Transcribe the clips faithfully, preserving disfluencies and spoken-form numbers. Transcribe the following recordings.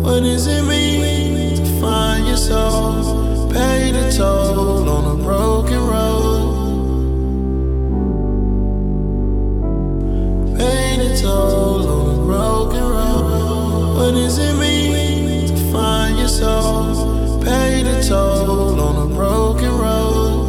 What does it mean to find your soul? Pay the toll on a broken road. Pay the toll on a broken road. What does it mean to find your soul? Pay the toll on a broken road.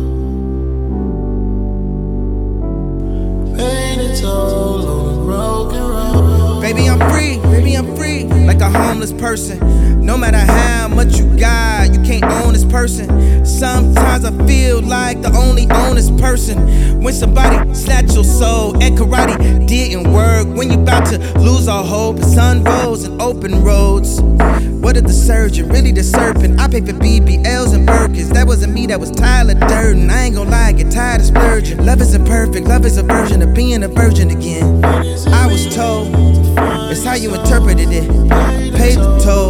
Pay the toll on a broken road. Baby, I'm free, baby, I'm free, like a homeless person. No matter how much you got, you can't own this person. Sometimes I feel like the only honest person. When somebody snatch your soul at karate didn't work. When you about to lose all hope, the sun rose and open roads. What if the surgeon, really the serpent? I pay for B B Ls and Birkins. That wasn't me, that was Tyler Durden. I ain't gon' lie, I get tired of splurging. Love isn't perfect, love is a version of being a virgin again. I was told, it's how you interpreted it. Paid the toll.